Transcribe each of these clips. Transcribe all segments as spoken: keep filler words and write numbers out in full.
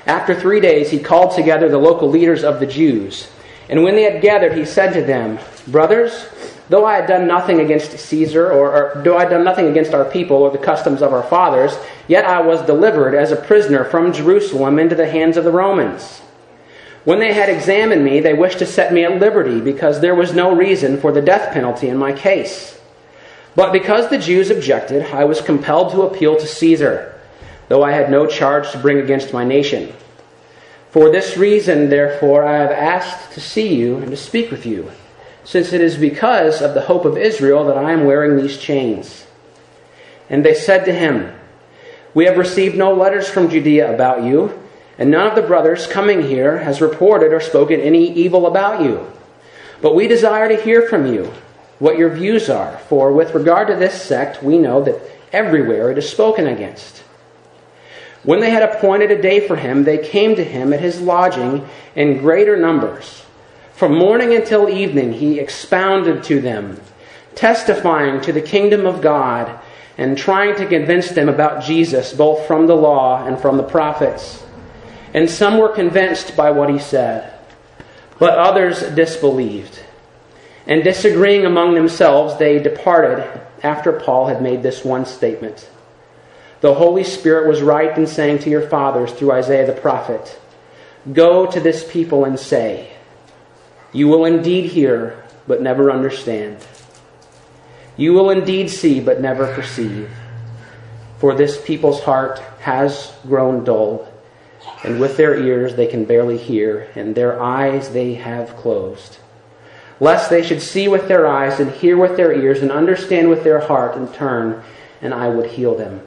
After three days he called together the local leaders of the Jews. And when they had gathered, he said to them, "Brothers, though I had done nothing against Caesar, or, or though I had done nothing against our people or the customs of our fathers, yet I was delivered as a prisoner from Jerusalem into the hands of the Romans. When they had examined me, they wished to set me at liberty, because there was no reason for the death penalty in my case. But because the Jews objected, I was compelled to appeal to Caesar, though I had no charge to bring against my nation. For this reason, therefore, I have asked to see you and to speak with you, since it is because of the hope of Israel that I am wearing these chains." And they said to him, "We have received no letters from Judea about you, and none of the brothers coming here has reported or spoken any evil about you. But we desire to hear from you what your views are, for with regard to this sect, we know that everywhere it is spoken against." When they had appointed a day for him, they came to him at his lodging in greater numbers. From morning until evening he expounded to them, testifying to the kingdom of God and trying to convince them about Jesus, both from the law and from the prophets. And some were convinced by what he said, but others disbelieved. And disagreeing among themselves, they departed after Paul had made this one statement: "The Holy Spirit was right in saying to your fathers through Isaiah the prophet, 'Go to this people and say, you will indeed hear, but never understand. You will indeed see, but never perceive. For this people's heart has grown dull, and with their ears they can barely hear, and their eyes they have closed. Lest they should see with their eyes and hear with their ears and understand with their heart and turn, and I would heal them.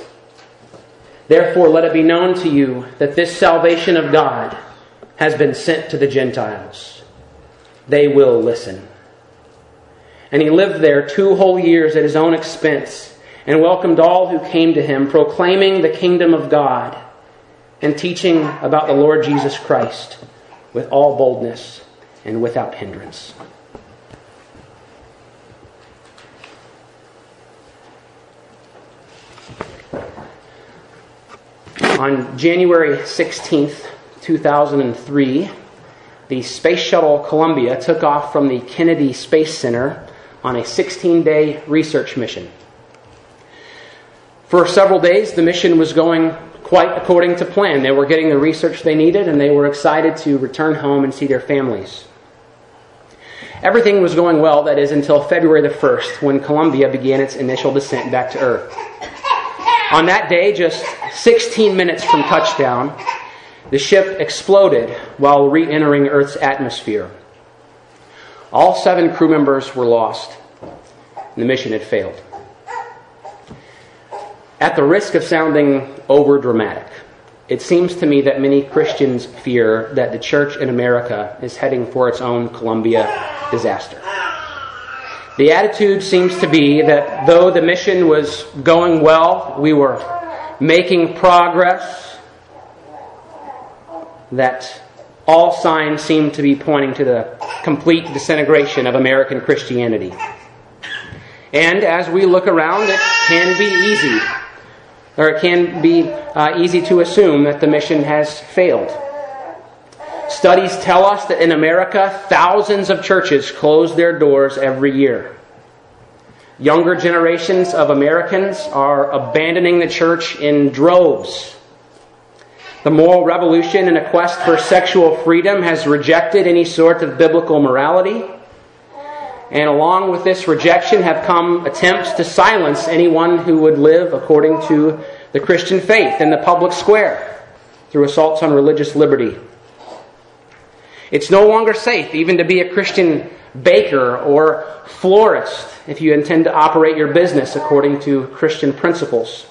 Therefore, let it be known to you that this salvation of God has been sent to the Gentiles. They will listen.' And he lived there two whole years at his own expense and welcomed all who came to him, proclaiming the kingdom of God and teaching about the Lord Jesus Christ with all boldness and without hindrance." On January sixteenth, two thousand three, the Space Shuttle Columbia took off from the Kennedy Space Center on a sixteen-day research mission. For several days, the mission was going quite according to plan. They were getting the research they needed, and they were excited to return home and see their families. Everything was going well, that is, until February the first, when Columbia began its initial descent back to Earth. On that day, just sixteen minutes from touchdown, the ship exploded while re-entering Earth's atmosphere. All seven crew members were lost. The mission had failed. At the risk of sounding over-dramatic, it seems to me that many Christians fear that the church in America is heading for its own Columbia disaster. The attitude seems to be that though the mission was going well, we were making progress, that all signs seem to be pointing to the complete disintegration of American Christianity. And as we look around, it can be easy, or it can be uh, easy to assume that the mission has failed. Studies tell us that in America, thousands of churches close their doors every year. Younger generations of Americans are abandoning the church in droves. The moral revolution in a quest for sexual freedom has rejected any sort of biblical morality. And along with this rejection have come attempts to silence anyone who would live according to the Christian faith in the public square through assaults on religious liberty. It's no longer safe even to be a Christian baker or florist if you intend to operate your business according to Christian principles.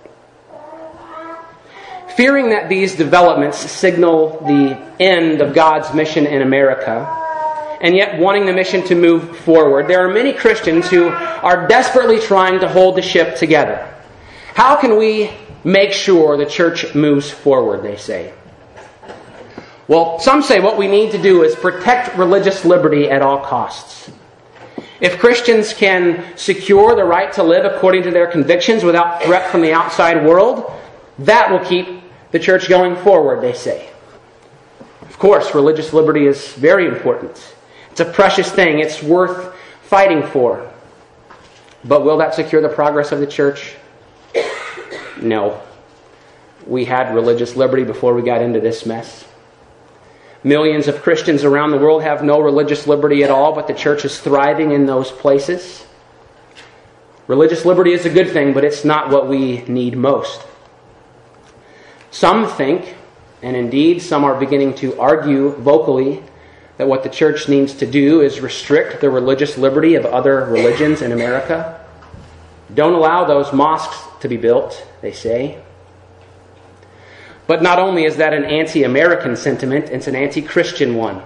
Fearing that these developments signal the end of God's mission in America, and yet wanting the mission to move forward, there are many Christians who are desperately trying to hold the ship together. How can we make sure the church moves forward, they say? Well, some say what we need to do is protect religious liberty at all costs. If Christians can secure the right to live according to their convictions without threat from the outside world, that will keep the the church going forward, they say. Of course, religious liberty is very important. It's a precious thing. It's worth fighting for. But will that secure the progress of the church? No. We had religious liberty before we got into this mess. Millions of Christians around the world have no religious liberty at all, but the church is thriving in those places. Religious liberty is a good thing, but it's not what we need most. Some think, and indeed some are beginning to argue vocally, that what the church needs to do is restrict the religious liberty of other religions in America. Don't allow those mosques to be built, they say. But not only is that an anti-American sentiment, it's an anti-Christian one.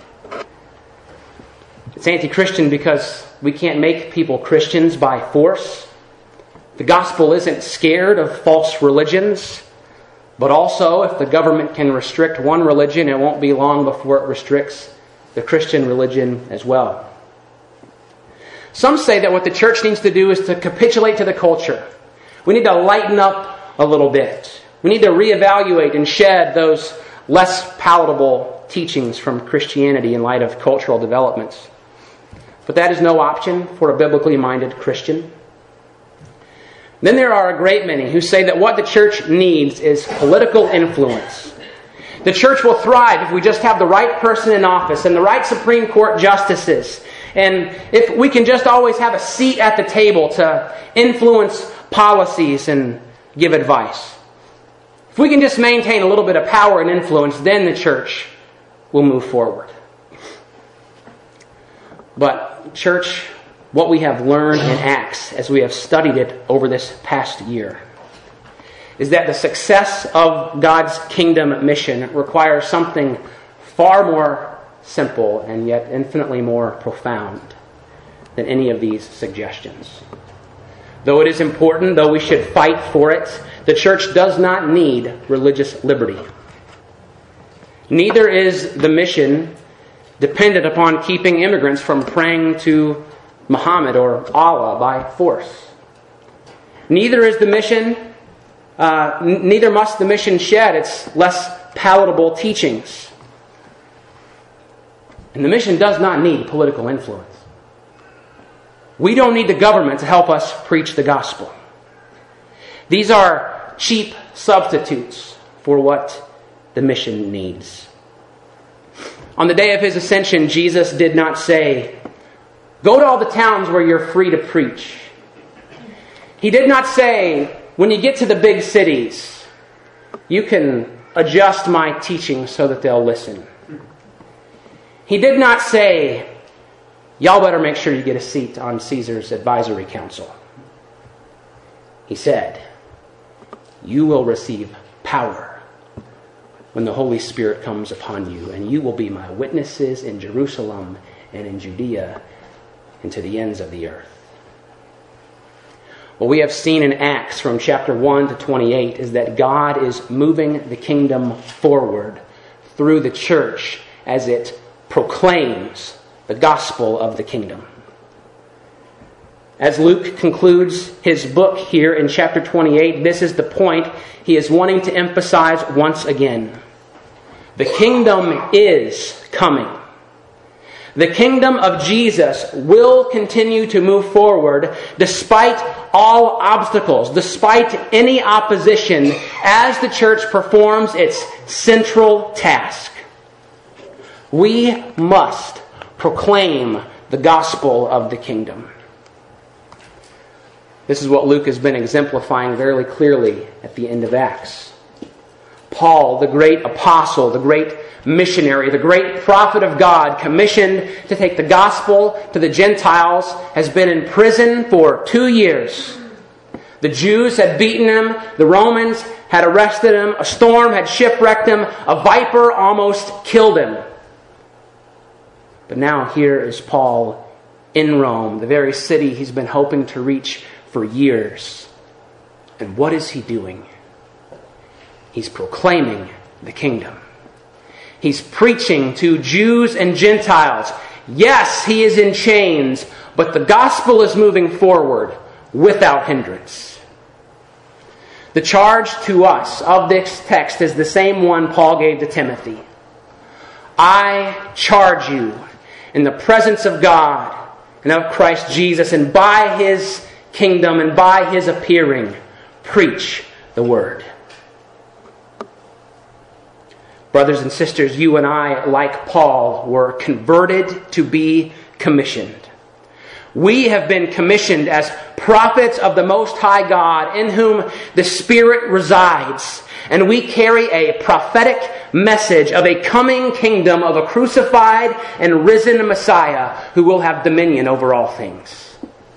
It's anti-Christian because we can't make people Christians by force. The gospel isn't scared of false religions. But also, if the government can restrict one religion, it won't be long before it restricts the Christian religion as well. Some say that what the church needs to do is to capitulate to the culture. We need to lighten up a little bit. We need to reevaluate and shed those less palatable teachings from Christianity in light of cultural developments. But that is no option for a biblically minded Christian. Then there are a great many who say that what the church needs is political influence. The church will thrive if we just have the right person in office and the right Supreme Court justices. And if we can just always have a seat at the table to influence policies and give advice. If we can just maintain a little bit of power and influence, then the church will move forward. But church, what we have learned in Acts as we have studied it over this past year is that the success of God's kingdom mission requires something far more simple and yet infinitely more profound than any of these suggestions. Though it is important, though we should fight for it, the church does not need religious liberty. Neither is the mission dependent upon keeping immigrants from praying to Muhammad or Allah by force. Neither is the mission, uh, n- neither must the mission shed its less palatable teachings. And the mission does not need political influence. We don't need the government to help us preach the gospel. These are cheap substitutes for what the mission needs. On the day of his ascension, Jesus did not say, "Go to all the towns where you're free to preach." He did not say, "When you get to the big cities, you can adjust my teaching so that they'll listen." He did not say, "Y'all better make sure you get a seat on Caesar's advisory council." He said, "You will receive power when the Holy Spirit comes upon you, and you will be my witnesses in Jerusalem and in Judea and to the ends of the earth." What we have seen in Acts from chapter one to twenty-eight is that God is moving the kingdom forward through the church as it proclaims the gospel of the kingdom. As Luke concludes his book here in chapter twenty-eight, this is the point he is wanting to emphasize once again. The kingdom is coming. The kingdom of Jesus will continue to move forward despite all obstacles, despite any opposition, as the church performs its central task. We must proclaim the gospel of the kingdom. This is what Luke has been exemplifying very clearly at the end of Acts. Paul, the great apostle, the great missionary, the great prophet of God, commissioned to take the gospel to the Gentiles, has been in prison for two years. The Jews had beaten him. The Romans had arrested him. A storm had shipwrecked him. A viper almost killed him. But now here is Paul in Rome, the very city he's been hoping to reach for years. And what is he doing? He's proclaiming the kingdom. He's preaching to Jews and Gentiles. Yes, he is in chains, but the gospel is moving forward without hindrance. The charge to us of this text is the same one Paul gave to Timothy. I charge you in the presence of God and of Christ Jesus and by His kingdom and by His appearing, preach the word. Brothers and sisters, you and I, like Paul, were converted to be commissioned. We have been commissioned as prophets of the Most High God, in whom the Spirit resides. And we carry a prophetic message of a coming kingdom of a crucified and risen Messiah who will have dominion over all things.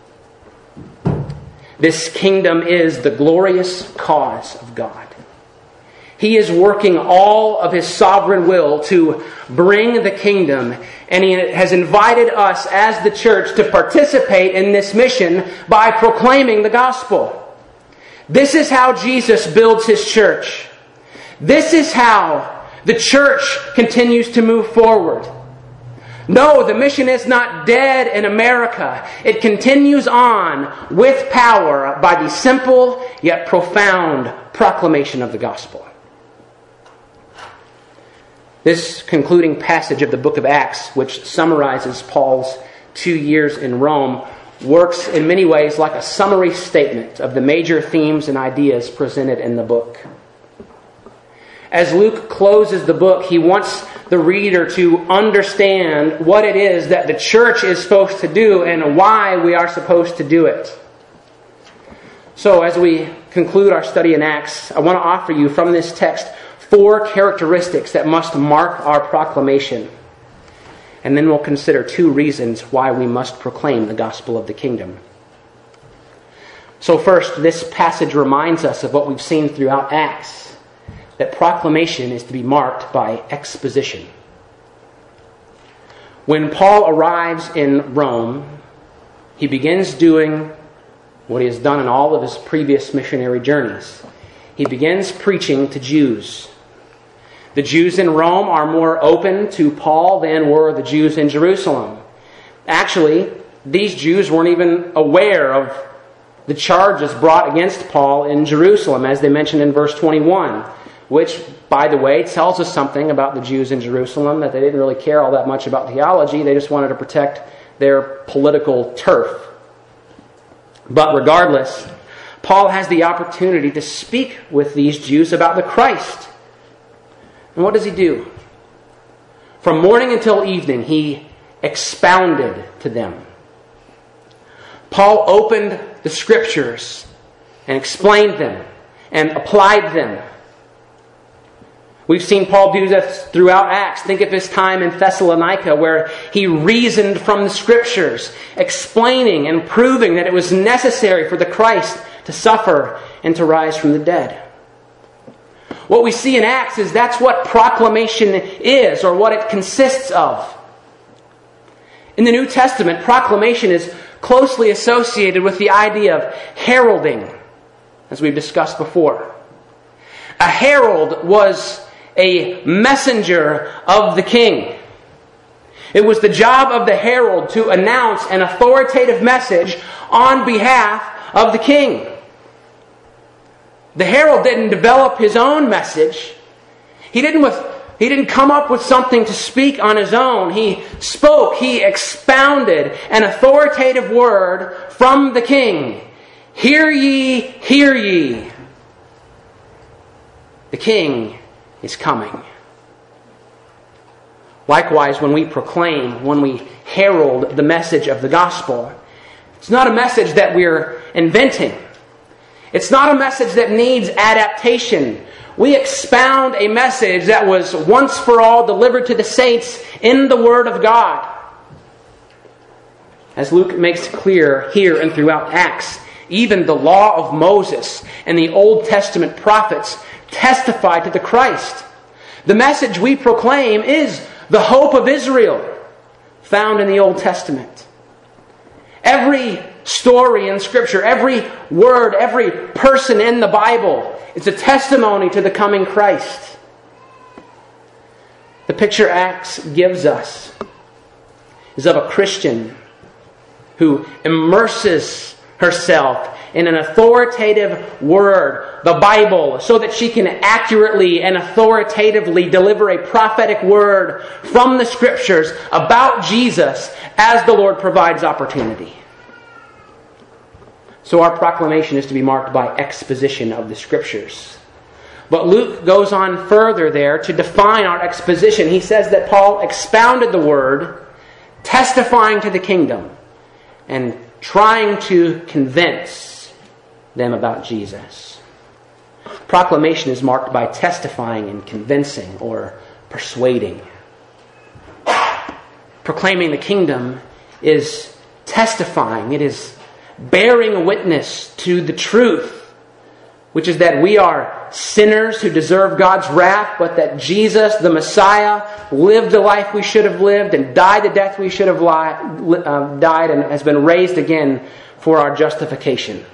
This kingdom is the glorious cause of God. He is working all of His sovereign will to bring the kingdom, and He has invited us as the church to participate in this mission by proclaiming the gospel. This is how Jesus builds His church. This is how the church continues to move forward. No, the mission is not dead in America. It continues on with power by the simple yet profound proclamation of the gospel. This concluding passage of the book of Acts, which summarizes Paul's two years in Rome, works in many ways like a summary statement of the major themes and ideas presented in the book. As Luke closes the book, he wants the reader to understand what it is that the church is supposed to do and why we are supposed to do it. So as we conclude our study in Acts, I want to offer you from this text four characteristics that must mark our proclamation. And then we'll consider two reasons why we must proclaim the gospel of the kingdom. So first, this passage reminds us of what we've seen throughout Acts, that proclamation is to be marked by exposition. When Paul arrives in Rome, he begins doing what he has done in all of his previous missionary journeys. He begins preaching to Jews. The Jews in Rome are more open to Paul than were the Jews in Jerusalem. Actually, these Jews weren't even aware of the charges brought against Paul in Jerusalem, as they mentioned in verse twenty-one, which, by the way, tells us something about the Jews in Jerusalem, that they didn't really care all that much about theology. They just wanted to protect their political turf. But regardless, Paul has the opportunity to speak with these Jews about the Christ. And what does he do? From morning until evening, he expounded to them. Paul opened the Scriptures and explained them and applied them. We've seen Paul do this throughout Acts. Think of his time in Thessalonica, where he reasoned from the Scriptures, explaining and proving that it was necessary for the Christ to suffer and to rise from the dead. What we see in Acts is that's what proclamation is, or what it consists of. In the New Testament, proclamation is closely associated with the idea of heralding, as we've discussed before. A herald was a messenger of the king. It was the job of the herald to announce an authoritative message on behalf of the king. The herald didn't develop his own message. He didn't with, he didn't come up with something to speak on his own. He spoke, he expounded an authoritative word from the king. Hear ye, hear ye. The king is coming. Likewise, when we proclaim, when we herald the message of the gospel, it's not a message that we're inventing. It's not a message that needs adaptation. We expound a message that was once for all delivered to the saints in the Word of God. As Luke makes clear here and throughout Acts, even the law of Moses and the Old Testament prophets testify to the Christ. The message we proclaim is the hope of Israel, found in the Old Testament. Every story in Scripture, every word, every person in the Bible is a testimony to the coming Christ. The picture Acts gives us is of a Christian who immerses herself in an authoritative word the Bible so that she can accurately and authoritatively deliver a prophetic word from the Scriptures about Jesus as the Lord provides opportunity. So our proclamation is to be marked by exposition of the Scriptures. But Luke goes on further there to define our exposition. He says that Paul expounded the word, testifying to the kingdom, and trying to convince them about Jesus. Proclamation is marked by testifying and convincing or persuading. Proclaiming the kingdom is testifying. It is bearing witness to the truth, which is that we are sinners who deserve God's wrath, but that Jesus, the Messiah, lived the life we should have lived and died the death we should have li- uh, died and has been raised again for our justification.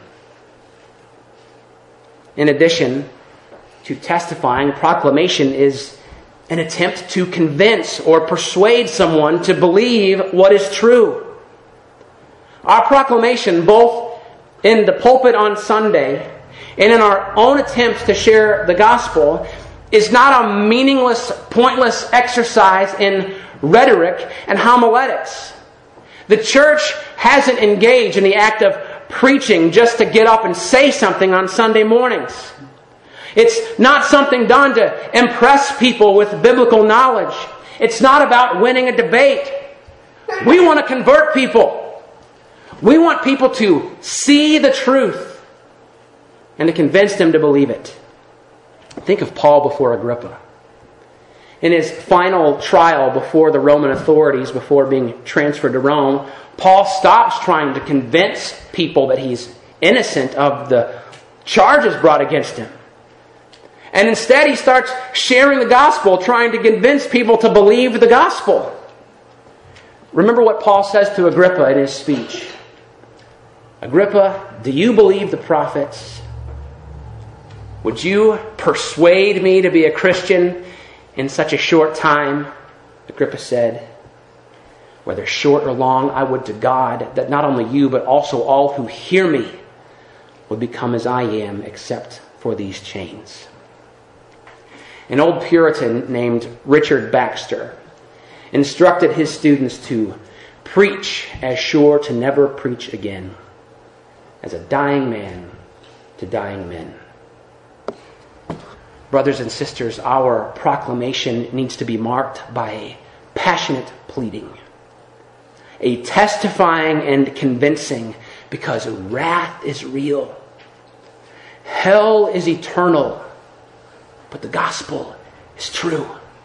In addition to testifying, proclamation is an attempt to convince or persuade someone to believe what is true. Our proclamation, both in the pulpit on Sunday and in our own attempts to share the gospel, is not a meaningless, pointless exercise in rhetoric and homiletics. The church hasn't engaged in the act of preaching just to get up and say something on Sunday mornings. It's not something done to impress people with biblical knowledge. It's not about winning a debate. We want to convert people. We want people to see the truth and to convince them to believe it. Think of Paul before Agrippa. In his final trial before the Roman authorities, before being transferred to Rome, Paul stops trying to convince people that he's innocent of the charges brought against him. And instead he starts sharing the gospel, trying to convince people to believe the gospel. Remember what Paul says to Agrippa in his speech. Agrippa, do you believe the prophets? Would you persuade me to be a Christian in such a short time? Agrippa said, whether short or long, I would to God that not only you, but also all who hear me would become as I am, except for these chains. An old Puritan named Richard Baxter instructed his students to preach as sure to never preach again, as a dying man to dying men. Brothers and sisters, our proclamation needs to be marked by a passionate pleading, a testifying and convincing, because wrath is real. Hell is eternal, but the gospel is true.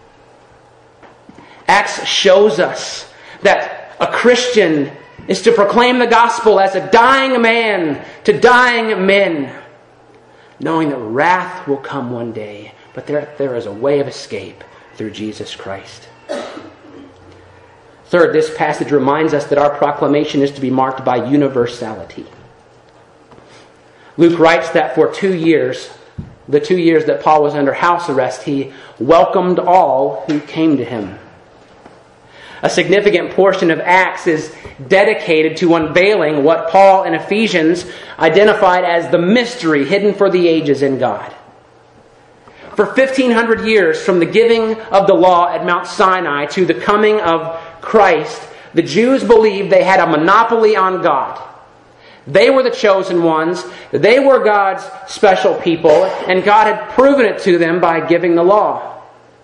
Acts shows us that a Christian is to proclaim the gospel as a dying man to dying men, knowing that wrath will come one day, but there, there is a way of escape through Jesus Christ. Third, this passage reminds us that our proclamation is to be marked by universality. Luke writes that for two years, the two years that Paul was under house arrest, he welcomed all who came to him. A significant portion of Acts is dedicated to unveiling what Paul in Ephesians identified as the mystery hidden for the ages in God. For fifteen hundred years, from the giving of the law at Mount Sinai to the coming of Christ, the Jews believed they had a monopoly on God. They were the chosen ones. They were God's special people, and God had proven it to them by giving the law.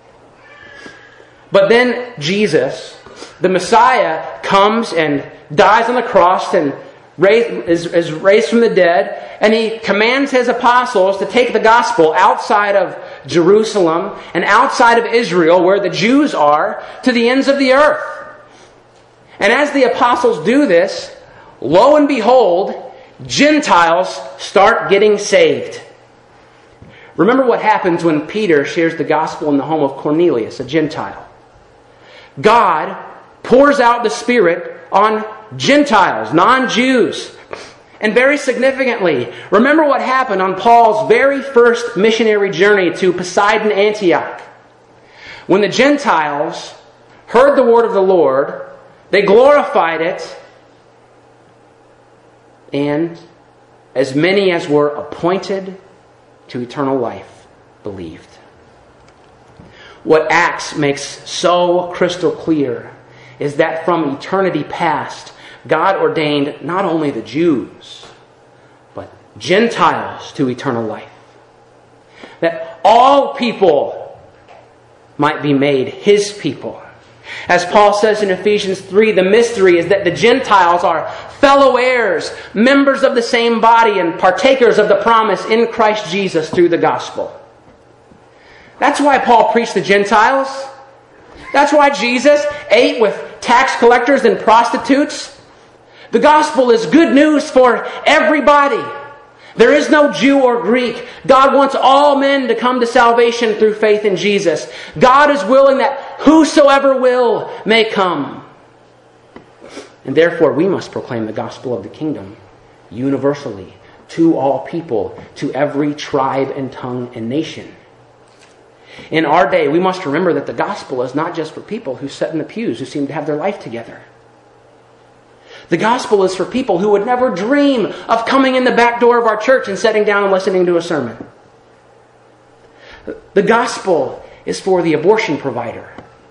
But then Jesus, the Messiah, comes and dies on the cross and raised, is, is raised from the dead, and he commands his apostles to take the gospel outside of Jerusalem and outside of Israel, where the Jews are, to the ends of the earth. And as the apostles do this, lo and behold, Gentiles start getting saved. Remember what happens when Peter shares the gospel in the home of Cornelius, a Gentile. God pours out the Spirit on Gentiles, non-Jews. And very significantly, remember what happened on Paul's very first missionary journey to Poseidon, Antioch. When the Gentiles heard the word of the Lord, they glorified it, and as many as were appointed to eternal life believed. What Acts makes so crystal clear is that from eternity past, God ordained not only the Jews, but Gentiles to eternal life. That all people might be made His people. As Paul says in Ephesians three, the mystery is that the Gentiles are fellow heirs, members of the same body, and partakers of the promise in Christ Jesus through the gospel. That's why Paul preached to Gentiles. That's why Jesus ate with tax collectors and prostitutes. The gospel is good news for everybody. There is no Jew or Greek. God wants all men to come to salvation through faith in Jesus. God is willing that whosoever will may come. And therefore we must proclaim the gospel of the kingdom universally to all people, to every tribe and tongue and nation. In our day, we must remember that the gospel is not just for people who sit in the pews, who seem to have their life together. The gospel is for people who would never dream of coming in the back door of our church and sitting down and listening to a sermon. The gospel is for the abortion provider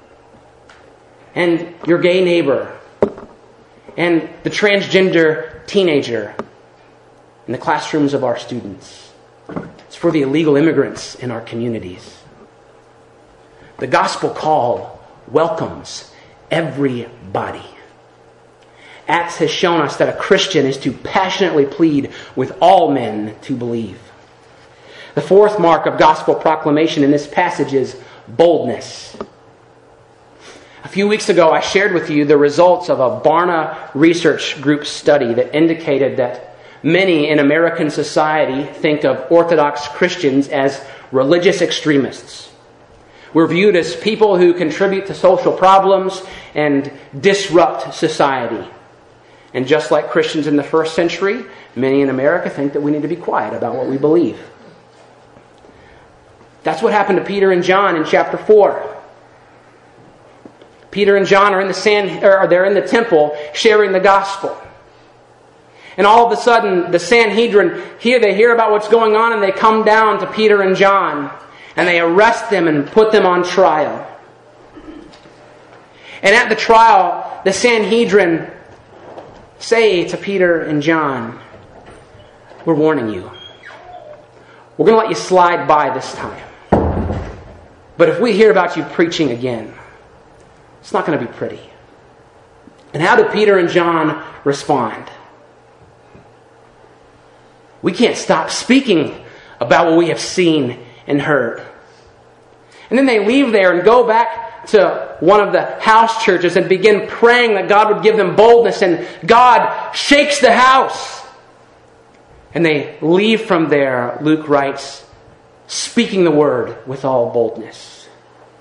and your gay neighbor and the transgender teenager in the classrooms of our students. It's for the illegal immigrants in our communities. The gospel call welcomes everybody. Acts has shown us that a Christian is to passionately plead with all men to believe. The fourth mark of gospel proclamation in this passage is boldness. A few weeks ago, I shared with you the results of a Barna Research Group study that indicated that many in American society think of Orthodox Christians as religious extremists. We're viewed as people who contribute to social problems and disrupt society. And just like Christians in the first century, many in America think that we need to be quiet about what we believe. That's what happened to Peter and John in chapter four. Peter and John are in the sand, or they're in the temple sharing the gospel. And all of a sudden, the Sanhedrin, here they hear about what's going on and they come down to Peter and John and they arrest them and put them on trial. And at the trial, the Sanhedrin say to Peter and John, we're warning you. We're going to let you slide by this time. But if we hear about you preaching again, it's not going to be pretty. And how do Peter and John respond? We can't stop speaking about what we have seen and heard. And then they leave there and go back to one of the house churches and begin praying that God would give them boldness, and God shakes the house. And they leave from there, Luke writes, speaking the word with all boldness.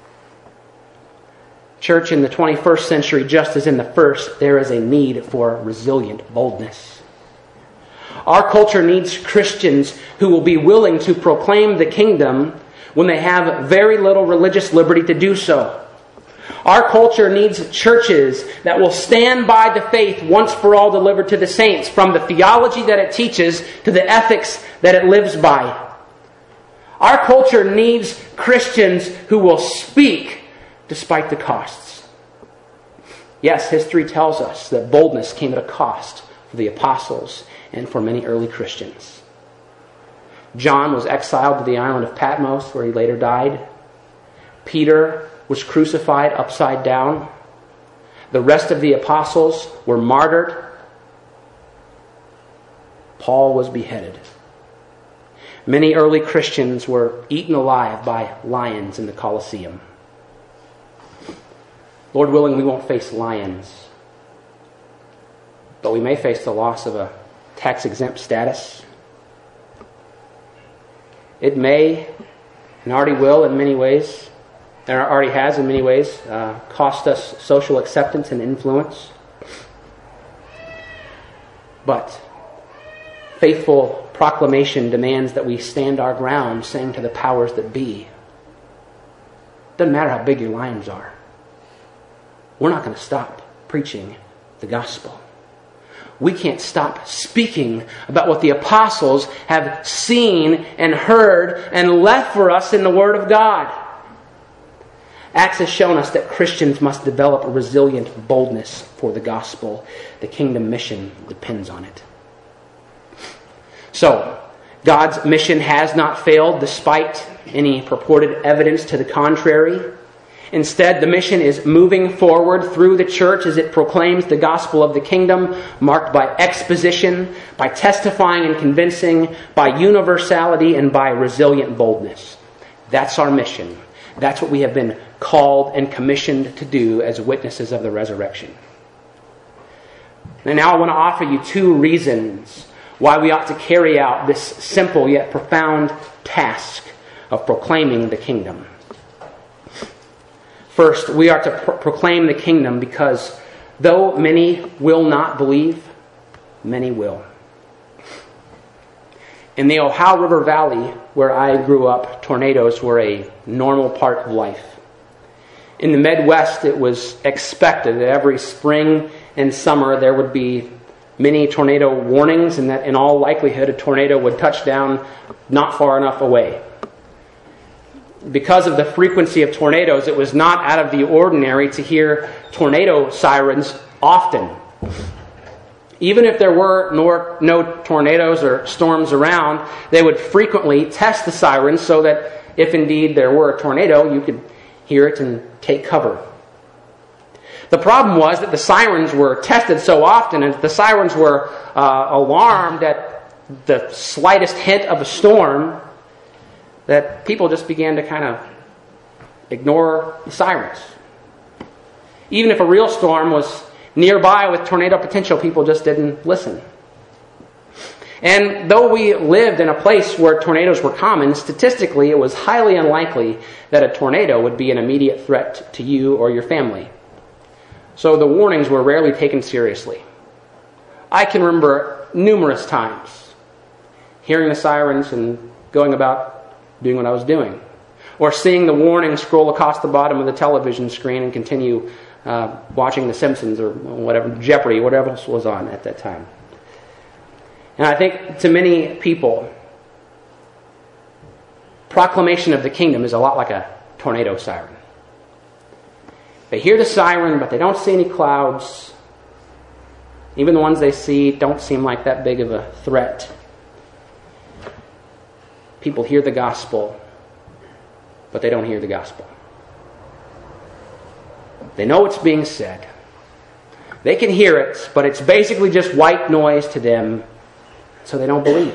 Church, in the twenty-first century, just as in the first, there is a need for resilient boldness. Our culture needs Christians who will be willing to proclaim the kingdom when they have very little religious liberty to do so. Our culture needs churches that will stand by the faith once for all delivered to the saints, from the theology that it teaches to the ethics that it lives by. Our culture needs Christians who will speak despite the costs. Yes, history tells us that boldness came at a cost for the apostles and for many early Christians. John was exiled to the island of Patmos, where he later died. Peter was crucified upside down. The rest of the apostles were martyred. Paul was beheaded. Many early Christians were eaten alive by lions in the Colosseum. Lord willing, we won't face lions, but we may face the loss of a tax-exempt status. It may, and already will in many ways, and already has in many ways, uh, cost us social acceptance and influence. But faithful proclamation demands that we stand our ground, saying to the powers that be, doesn't matter how big your lions are, we're not going to stop preaching the gospel. we can't stop speaking about what the apostles have seen and heard and left for us in the Word of God. Acts has shown us that Christians must develop a resilient boldness for the gospel. The kingdom mission depends on it. So, God's mission has not failed despite any purported evidence to the contrary. Instead, the mission is moving forward through the church as it proclaims the gospel of the kingdom, marked by exposition, by testifying and convincing, by universality, and by resilient boldness. That's our mission. That's what we have been called and commissioned to do as witnesses of the resurrection. And now I want to offer you two reasons why we ought to carry out this simple yet profound task of proclaiming the kingdom. First, we are to pro- proclaim the kingdom because though many will not believe, many will. In the Ohio River Valley, where I grew up, tornadoes were a normal part of life. In the Midwest, it was expected that every spring and summer there would be many tornado warnings, and that in all likelihood a tornado would touch down not far enough away. Because of the frequency of tornadoes, it was not out of the ordinary to hear tornado sirens often. Even if there were no, no tornadoes or storms around, they would frequently test the sirens so that if indeed there were a tornado, you could hear it and take cover. The problem was that the sirens were tested so often, and the sirens were uh, alarmed at the slightest hint of a storm, that people just began to kind of ignore the sirens. Even if a real storm was nearby with tornado potential, people just didn't listen. And though we lived in a place where tornadoes were common, statistically it was highly unlikely that a tornado would be an immediate threat to you or your family. So the warnings were rarely taken seriously. I can remember numerous times hearing the sirens and going about doing what I was doing, or seeing the warning scroll across the bottom of the television screen and continue uh, watching The Simpsons or whatever, Jeopardy, whatever else was on at that time. And I think to many people, proclamation of the kingdom is a lot like a tornado siren. They hear the siren, but they don't see any clouds. Even the ones they see don't seem like that big of a threat. People hear the gospel, but they don't hear the gospel. They know what's being said. They can hear it, but it's basically just white noise to them, so they don't believe.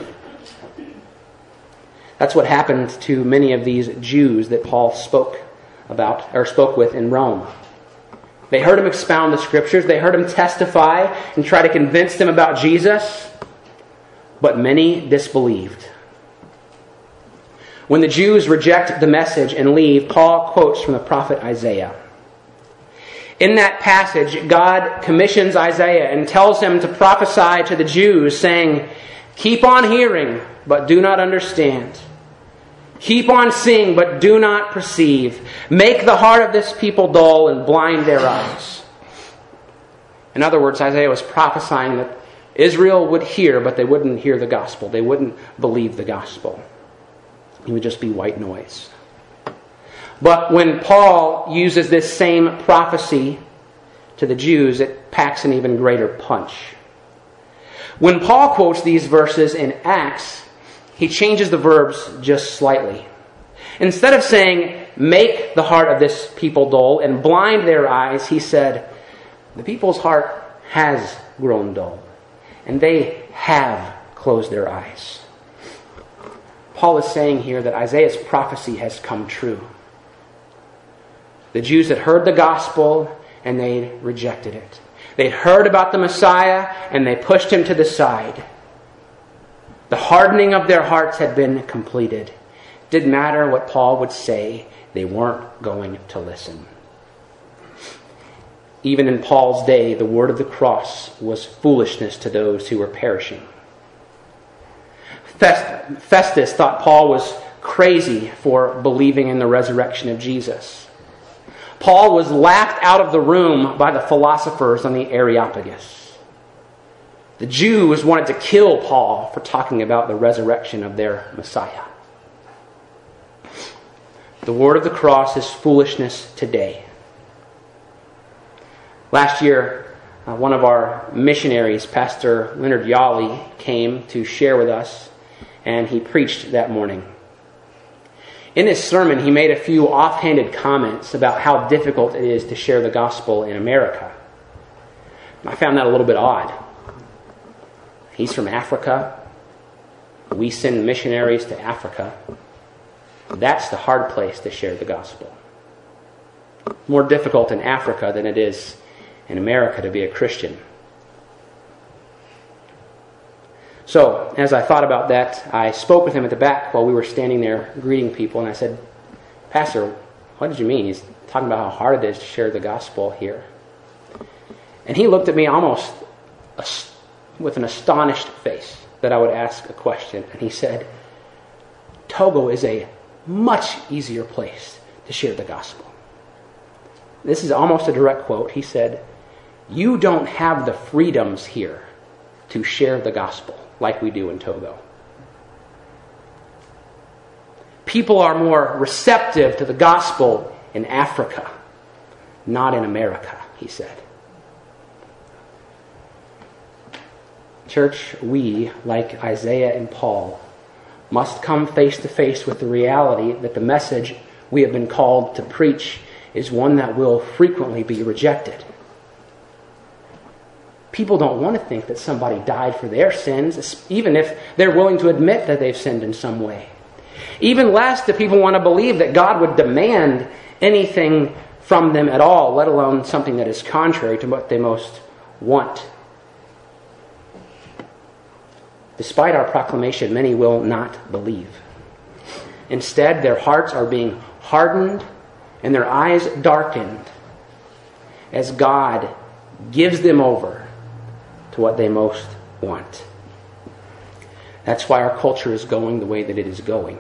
That's what happened to many of these Jews that Paul spoke about, or spoke with in Rome. They heard him expound the scriptures, they heard him testify and try to convince them about Jesus, but many disbelieved. When the Jews reject the message and leave, Paul quotes from the prophet Isaiah. In that passage, God commissions Isaiah and tells him to prophesy to the Jews, saying, "Keep on hearing, but do not understand. Keep on seeing, but do not perceive. Make the heart of this people dull and blind their eyes." In other words, Isaiah was prophesying that Israel would hear, but they wouldn't hear the gospel. They wouldn't believe the gospel. It would just be white noise. But when Paul uses this same prophecy to the Jews, it packs an even greater punch. When Paul quotes these verses in Acts, he changes the verbs just slightly. Instead of saying, "Make the heart of this people dull and blind their eyes," he said, "The people's heart has grown dull, and they have closed their eyes." Paul is saying here that Isaiah's prophecy has come true. The Jews had heard the gospel and they rejected it. They heard about the Messiah and they pushed him to the side. The hardening of their hearts had been completed. Didn't matter what Paul would say, they weren't going to listen. Even in Paul's day, the word of the cross was foolishness to those who were perishing. Festus thought Paul was crazy for believing in the resurrection of Jesus. Paul was laughed out of the room by the philosophers on the Areopagus. The Jews wanted to kill Paul for talking about the resurrection of their Messiah. The word of the cross is foolishness today. Last year, uh, one of our missionaries, Pastor Leonard Yawley, came to share with us, and he preached that morning. In his sermon, he made a few offhanded comments about how difficult it is to share the gospel in America. I found that a little bit odd. He's from Africa. We send missionaries to Africa. That's the hard place to share the gospel. More difficult in Africa than it is in America to be a Christian. So, as I thought about that, I spoke with him at the back while we were standing there greeting people, and I said, "Pastor, what did you mean?" He's talking about how hard it is to share the gospel here. And he looked at me almost with an astonished face that I would ask a question. And he said, "Togo is a much easier place to share the gospel." This is almost a direct quote. He said, "You don't have the freedoms here to share the gospel like we do in Togo. People are more receptive to the gospel in Africa, not in America," he said. Church, we, like Isaiah and Paul, must come face to face with the reality that the message we have been called to preach is one that will frequently be rejected. People don't want to think that somebody died for their sins, even if they're willing to admit that they've sinned in some way. Even less do people want to believe that God would demand anything from them at all, let alone something that is contrary to what they most want. Despite our proclamation, many will not believe. Instead, their hearts are being hardened and their eyes darkened as God gives them over to what they most want. That's why our culture is going the way that it is going.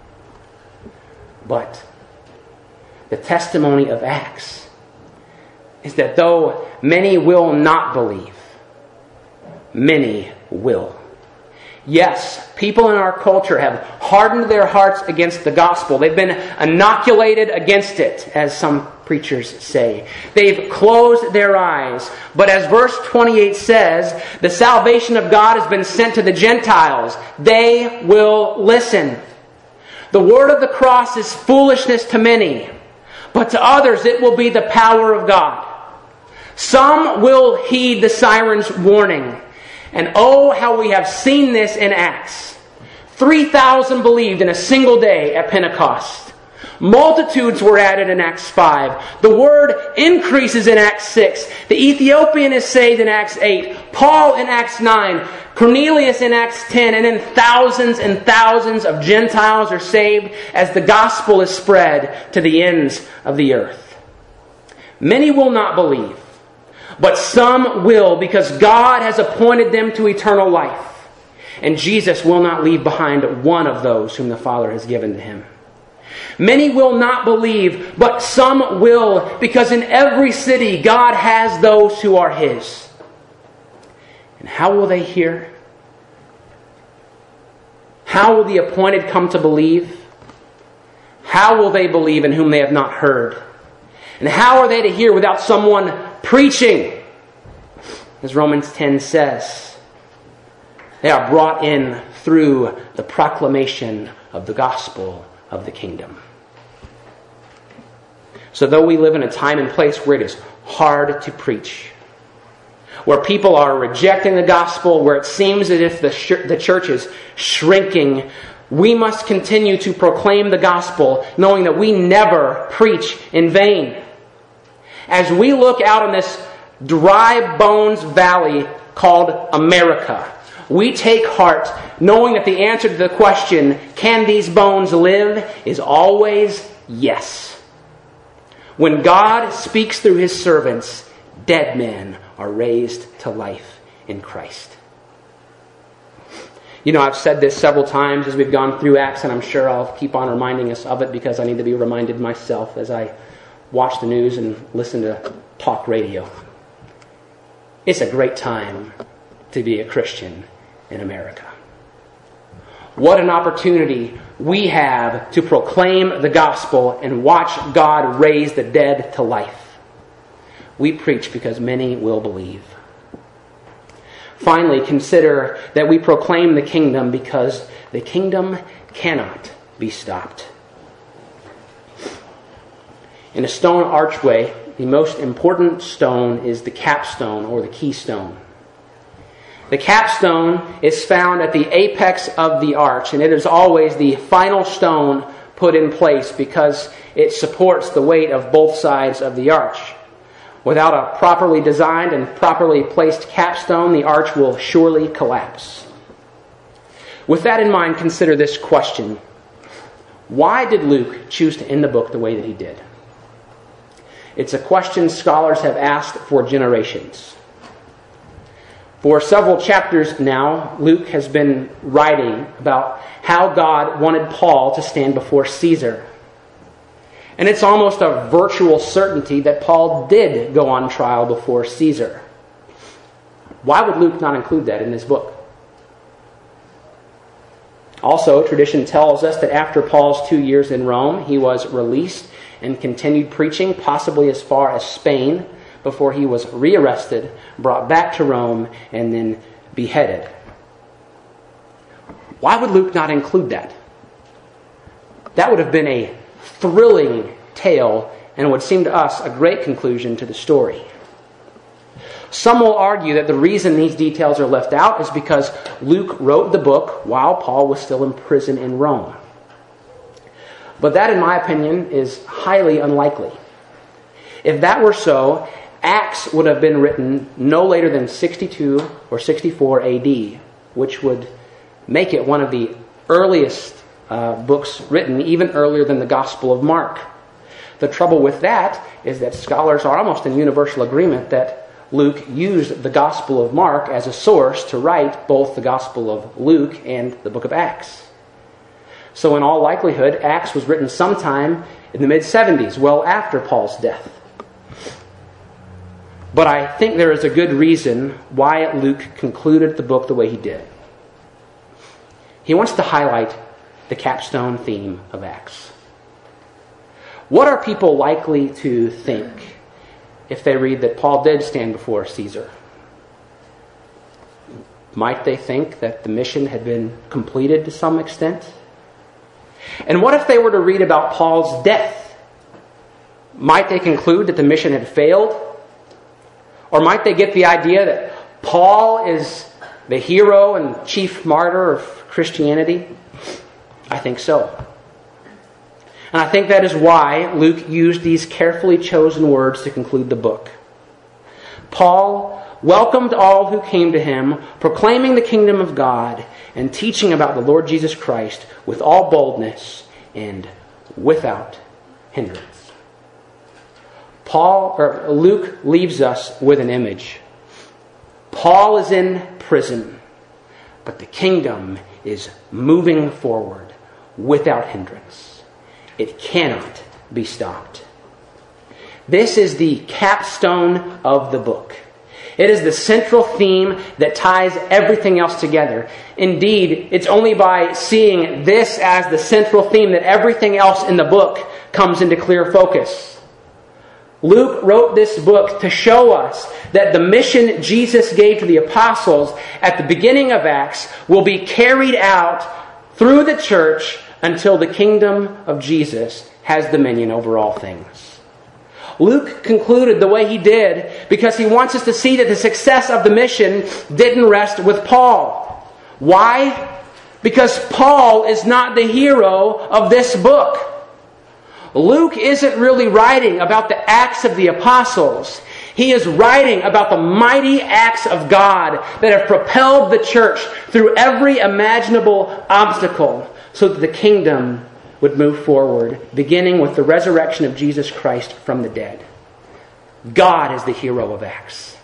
But the testimony of Acts is that though many will not believe, many will. Yes, people in our culture have hardened their hearts against the gospel. They've been inoculated against it, as some preachers say. They've closed their eyes. But as verse twenty-eight says, the salvation of God has been sent to the Gentiles. They will listen. The word of the cross is foolishness to many, but to others it will be the power of God. Some will heed the siren's warning. And oh, how we have seen this in Acts. three thousand believed in a single day at Pentecost. Multitudes were added in Acts five. The word increases in Acts six. The Ethiopian is saved in Acts eight. Paul in Acts nine. Cornelius in Acts ten. And then thousands and thousands of Gentiles are saved as the gospel is spread to the ends of the earth. Many will not believe, but some will, because God has appointed them to eternal life. And Jesus will not leave behind one of those whom the Father has given to him. Many will not believe, but some will, because in every city God has those who are his. And how will they hear? How will the appointed come to believe? How will they believe in whom they have not heard? And how are they to hear without someone preaching? As Romans ten says, they are brought in through the proclamation of the gospel of the kingdom. So though we live in a time and place where it is hard to preach, where people are rejecting the gospel, where it seems as if the, sh- the church is shrinking, we must continue to proclaim the gospel, knowing that we never preach in vain. As we look out on this dry bones valley called America, we take heart knowing that the answer to the question, can these bones live, is always yes. When God speaks through his servants, dead men are raised to life in Christ. You know, I've said this several times as we've gone through Acts, and I'm sure I'll keep on reminding us of it because I need to be reminded myself as I watch the news and listen to talk radio. It's a great time to be a Christian in America. What an opportunity we have to proclaim the gospel and watch God raise the dead to life. We preach because many will believe. Finally, consider that we proclaim the kingdom because the kingdom cannot be stopped. In a stone archway, the most important stone is the capstone or the keystone. The capstone is found at the apex of the arch, and it is always the final stone put in place because it supports the weight of both sides of the arch. Without a properly designed and properly placed capstone, the arch will surely collapse. With that in mind, consider this question. Why did Luke choose to end the book the way that he did? It's a question scholars have asked for generations. For several chapters now, Luke has been writing about how God wanted Paul to stand before Caesar. And it's almost a virtual certainty that Paul did go on trial before Caesar. Why would Luke not include that in his book? Also, tradition tells us that after Paul's two years in Rome, he was released and continued preaching, possibly as far as Spain, before he was rearrested, brought back to Rome, and then beheaded. Why would Luke not include that? That would have been a thrilling tale and would seem to us a great conclusion to the story. Some will argue that the reason these details are left out is because Luke wrote the book while Paul was still in prison in Rome. But that, in my opinion, is highly unlikely. If that were so, Acts would have been written no later than sixty-two or sixty-four A D, which would make it one of the earliest uh, books written, even earlier than the Gospel of Mark. The trouble with that is that scholars are almost in universal agreement that Luke used the Gospel of Mark as a source to write both the Gospel of Luke and the book of Acts. So in all likelihood, Acts was written sometime in the mid-seventies, well after Paul's death. But I think there is a good reason why Luke concluded the book the way he did. He wants to highlight the capstone theme of Acts. What are people likely to think if they read that Paul did stand before Caesar? Might they think that the mission had been completed to some extent? And what if they were to read about Paul's death? Might they conclude that the mission had failed? Or might they get the idea that Paul is the hero and chief martyr of Christianity? I think so. And I think that is why Luke used these carefully chosen words to conclude the book. Paul welcomed all who came to him, proclaiming the kingdom of God and teaching about the Lord Jesus Christ with all boldness and without hindrance. Paul or Luke leaves us with an image. Paul is in prison, but the kingdom is moving forward without hindrance. It cannot be stopped. This is the capstone of the book. It is the central theme that ties everything else together. Indeed, it's only by seeing this as the central theme that everything else in the book comes into clear focus. Luke wrote this book to show us that the mission Jesus gave to the apostles at the beginning of Acts will be carried out through the church until the kingdom of Jesus has dominion over all things. Luke concluded the way he did because he wants us to see that the success of the mission didn't rest with Paul. Why? Because Paul is not the hero of this book. Luke isn't really writing about the acts of the apostles. He is writing about the mighty acts of God that have propelled the church through every imaginable obstacle so that the kingdom would move forward, beginning with the resurrection of Jesus Christ from the dead. God is the hero of Acts.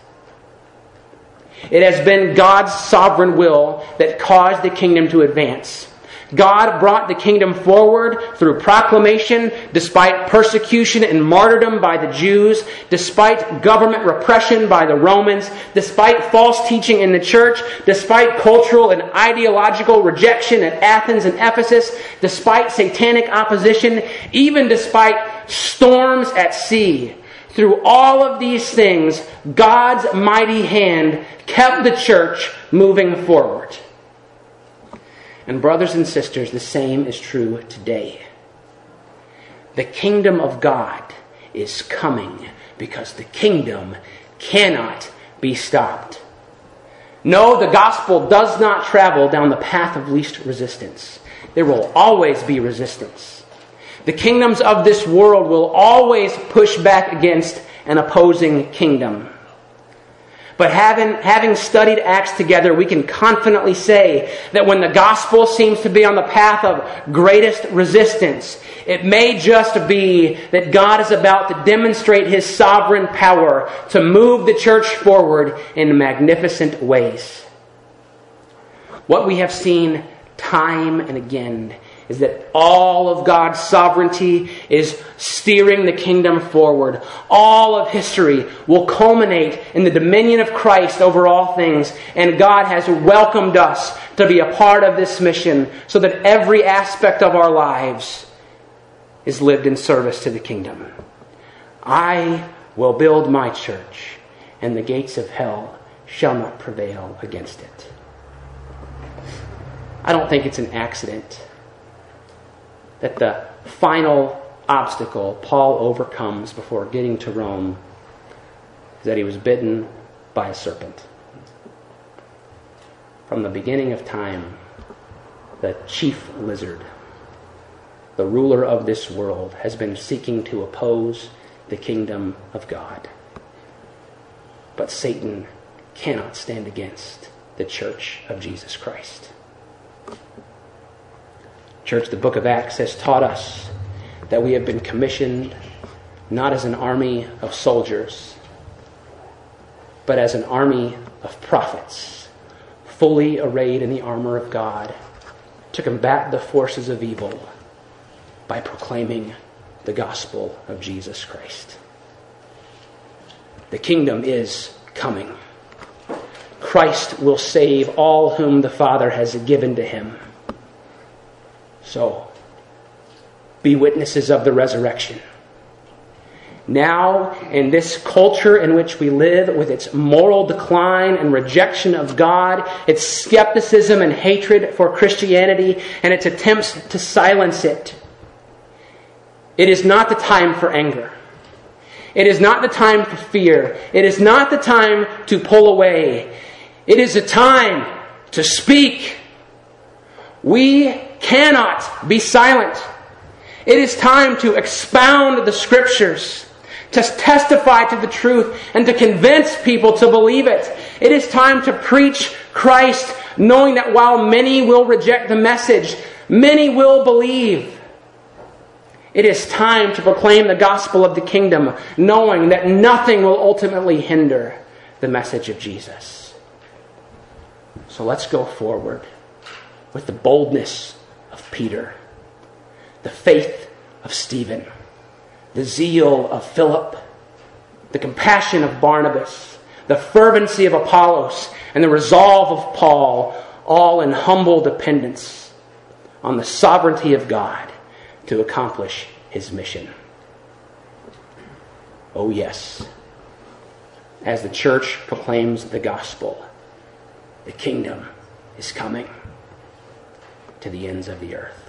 It has been God's sovereign will that caused the kingdom to advance. God brought the kingdom forward through proclamation, despite persecution and martyrdom by the Jews, despite government repression by the Romans, despite false teaching in the church, despite cultural and ideological rejection at Athens and Ephesus, despite satanic opposition, even despite storms at sea. Through all of these things, God's mighty hand kept the church moving forward. And brothers and sisters, the same is true today. The kingdom of God is coming because the kingdom cannot be stopped. No, the gospel does not travel down the path of least resistance. There will always be resistance. The kingdoms of this world will always push back against an opposing kingdom. But having, having studied Acts together, we can confidently say that when the gospel seems to be on the path of greatest resistance, it may just be that God is about to demonstrate His sovereign power to move the church forward in magnificent ways. What we have seen time and again is that all of God's sovereignty is steering the kingdom forward. All of history will culminate in the dominion of Christ over all things, and God has welcomed us to be a part of this mission so that every aspect of our lives is lived in service to the kingdom. I will build my church, and the gates of hell shall not prevail against it. I don't think it's an accident that the final obstacle Paul overcomes before getting to Rome is that he was bitten by a serpent. From the beginning of time, the chief lizard, the ruler of this world, has been seeking to oppose the kingdom of God. But Satan cannot stand against the church of Jesus Christ. Church, the book of Acts has taught us that we have been commissioned not as an army of soldiers, but as an army of prophets, fully arrayed in the armor of God, to combat the forces of evil by proclaiming the gospel of Jesus Christ. The kingdom is coming. Christ will save all whom the Father has given to Him. So, be witnesses of the resurrection. Now, in this culture in which we live, with its moral decline and rejection of God, its skepticism and hatred for Christianity, and its attempts to silence it, it is not the time for anger. It is not the time for fear. It is not the time to pull away. It is a time to speak. We cannot be silent. It is time to expound the Scriptures, to testify to the truth, and to convince people to believe it. It is time to preach Christ, knowing that while many will reject the message, many will believe. It is time to proclaim the gospel of the kingdom, knowing that nothing will ultimately hinder the message of Jesus. So let's go forward with the boldness of Peter, the faith of Stephen, the zeal of Philip, the compassion of Barnabas, the fervency of Apollos, and the resolve of Paul, all in humble dependence on the sovereignty of God to accomplish His mission. Oh yes, as the church proclaims the gospel, the kingdom is coming to the ends of the earth.